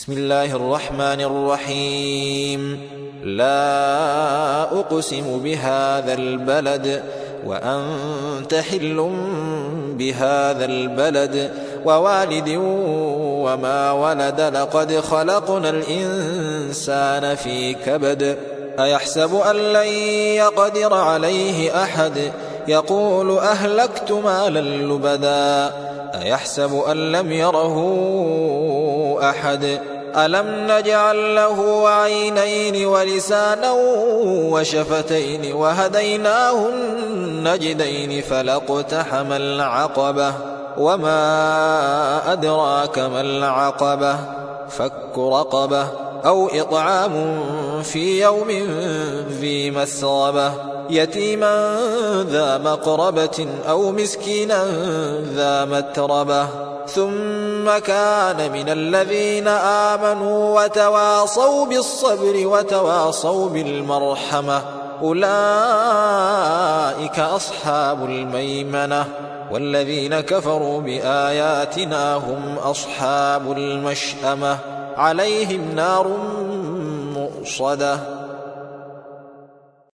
بسم الله الرحمن الرحيم. لا أقسم بهذا البلد وأنت حل بهذا البلد ووالد وما ولد لقد خلقنا الإنسان في كبد أيحسب أن لن يقدر عليه أحد يقول أهلكت مالا لبدا أيحسب أن لم يره أحد ألم نجعل له عينين ولسانا وشفتين وهديناه النجدين فلاقتحم العقبة وما أدراك ما العقبة فك رقبة أو إطعام في يوم ذي مسغبة يتيما ذا مقربة أو مسكينا ذا متربة ثم كان من الذين آمنوا وتواصوا بالصبر وتواصوا بالمرحمة أولئك أصحاب الميمنة والذين كفروا بآياتنا هم أصحاب المشأمة عليهم نار مؤصدة